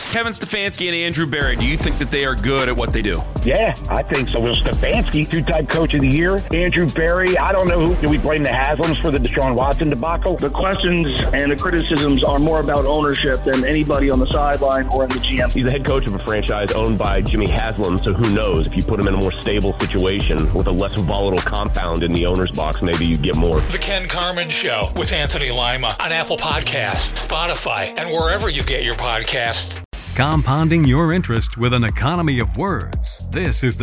Kevin Stefanski and Andrew Berry, do you think that they are good at what they do? Yeah, I think so. Well, Stefanski, two-time coach of the year. Andrew Berry, I don't know who. Do we blame the Haslams for the Deshaun Watson debacle? The questions and the criticisms are more about ownership than anybody on the sideline or in the GM. He's the head coach of a franchise owned by Jimmy Haslam, so who knows? If you put him in a more stable situation with a less volatile compound in the owner's box, maybe you get more. The Ken Carman Show with Anthony Lima on Apple Podcasts, Spotify, and wherever you get your podcasts. Compounding your interest with an economy of words. This is the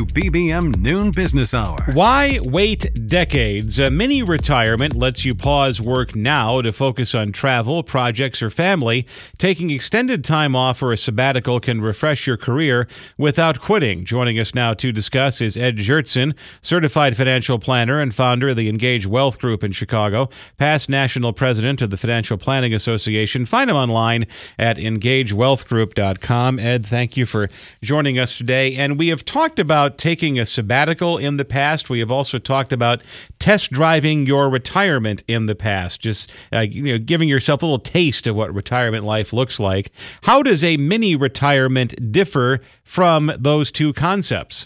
WBBM Noon Business Hour. Why wait decades? A mini retirement lets you pause work now to focus on travel, projects, or family. Taking extended time off for a sabbatical can refresh your career without quitting. Joining us now to discuss is Ed Geertsen, certified financial planner and founder of the Engage Wealth Group in Chicago, past national president of the Financial Planning Association. Find him online at engagewealthgroup.com. Ed, thank you for joining us today. And we have talked about taking a sabbatical in the past. We have also talked about test driving your retirement in the past, just giving yourself a little taste of what retirement life looks like. How does a mini retirement differ from those two concepts?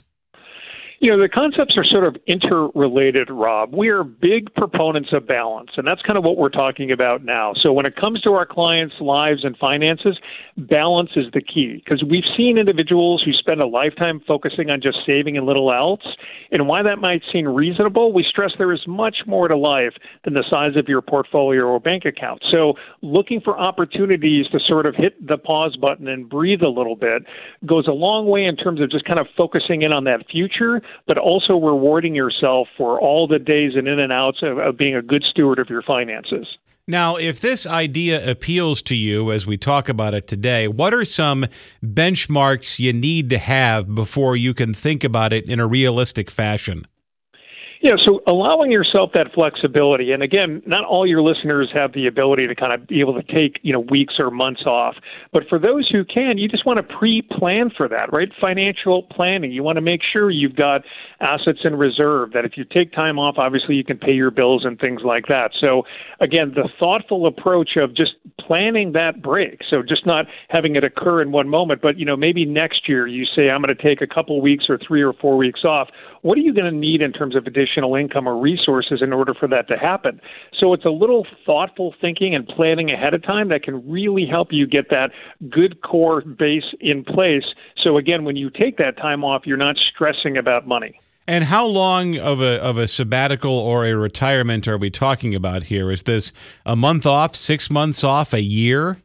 You know, the concepts are sort of interrelated, Rob. We are big proponents of balance, and that's kind of what we're talking about now. So when it comes to our clients' lives and finances, balance is the key, because we've seen individuals who spend a lifetime focusing on just saving and little else. And why that might seem reasonable, we stress there is much more to life than the size of your portfolio or bank account. So looking for opportunities to sort of hit the pause button and breathe a little bit goes a long way in terms of just kind of focusing in on that future, but also rewarding yourself for all the days and in and outs of being a good steward of your finances. Now, if this idea appeals to you as we talk about it today, what are some benchmarks you need to have before you can think about it in a realistic fashion? Yeah, so allowing yourself that flexibility, and again, not all your listeners have the ability to kind of be able to take, weeks or months off. But for those who can, you just want to pre-plan for that, right? Financial planning. You want to make sure you've got assets in reserve, that if you take time off, obviously you can pay your bills and things like that. So again, the thoughtful approach of just planning that break. So just not having it occur in one moment, but, maybe next year you say, I'm going to take a couple weeks or 3 or 4 weeks off. What are you going to need in terms of additional income or resources in order for that to happen? So it's a little thoughtful thinking and planning ahead of time that can really help you get that good core base in place. So again, when you take that time off, you're not stressing about money. And how long of a sabbatical or a retirement are we talking about here? Is this a month off, 6 months off, a year?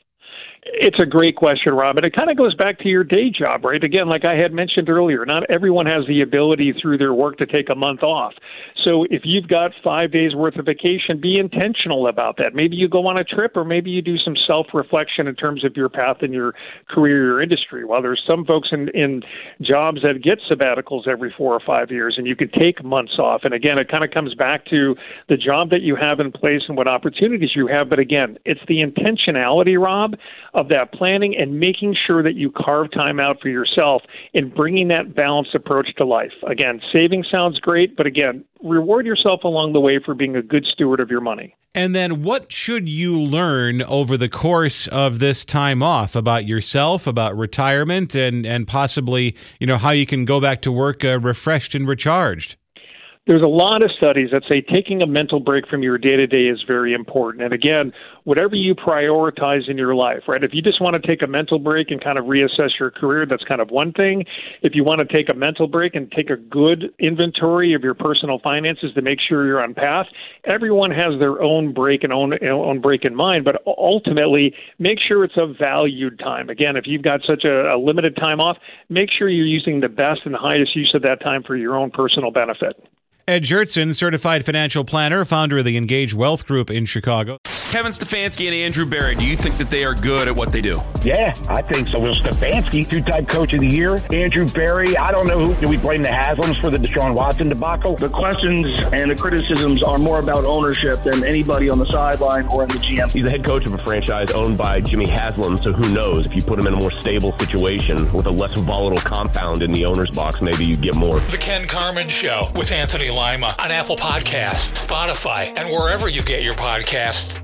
It's a great question, Rob, and it kind of goes back to your day job, right? Again, like I had mentioned earlier, not everyone has the ability through their work to take a month off. So if you've got 5 days worth of vacation, be intentional about that. Maybe you go on a trip, or maybe you do some self-reflection in terms of your path in your career or industry. While there's some folks in jobs that get sabbaticals every 4 or 5 years, and you can take months off. And again, it kind of comes back to the job that you have in place and what opportunities you have. But again, it's the intentionality, Rob, of that planning and making sure that you carve time out for yourself and bringing that balanced approach to life. Again, saving sounds great, but again, reward yourself along the way for being a good steward of your money. And then what should you learn over the course of this time off about yourself, about retirement, and possibly, how you can go back to work refreshed and recharged? There's a lot of studies that say taking a mental break from your day-to-day is very important. And again, whatever you prioritize in your life, right? If you just want to take a mental break and kind of reassess your career, that's kind of one thing. If you want to take a mental break and take a good inventory of your personal finances to make sure you're on path, everyone has their own break and own break in mind. But ultimately, make sure it's a valued time. Again, if you've got such a limited time off, make sure you're using the best and highest use of that time for your own personal benefit. Ed Geertsen, certified financial planner, founder of the Engage Wealth Group in Chicago. Kevin Stefanski and Andrew Berry, do you think that they are good at what they do? Yeah, I think so. Well, Stefanski, two-time coach of the year. Andrew Berry, I don't know who. Do we blame the Haslams for the Deshaun Watson debacle? The questions and the criticisms are more about ownership than anybody on the sideline or in the GM. He's the head coach of a franchise owned by Jimmy Haslam, so who knows? If you put him in a more stable situation with a less volatile compound in the owner's box, maybe you get more. The Ken Carman Show with Anthony Lima on Apple Podcasts, Spotify, and wherever you get your podcasts.